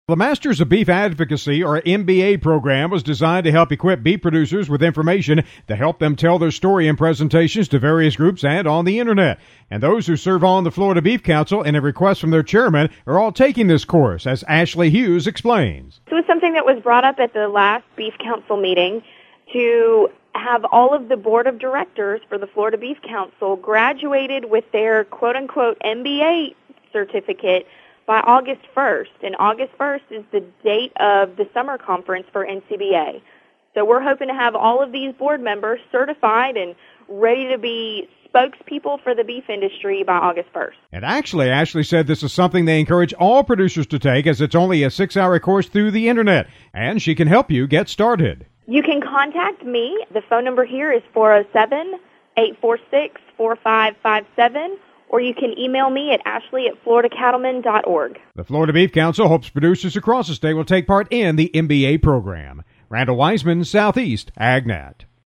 The Masters of Beef Advocacy, or MBA program, was designed to help equip beef producers with information to help them tell their story in presentations to various groups and on the internet. And those who serve on the Florida Beef Council and a request from their chairman are all taking this course, as Ashley Hughes explains. It was something that was brought up at the last Beef Council meeting to have all of the board of directors for the Florida Beef Council graduated with their quote-unquote MBA certificate by August 1st, and August 1st is the date of the summer conference for NCBA. So we're hoping to have all of these board members certified and ready to be spokespeople for the beef industry by August 1st. And actually, Ashley said this is something they encourage all producers to take, as it's only a 6-hour course through the internet, and she can help you get started. You can contact me. The phone number here is 407-846-4557. Or you can email me at ashley@floridacattlemen.org. The Florida Beef Council hopes producers across the state will take part in the MBA program. Randall Wiseman, Southeast AgNet.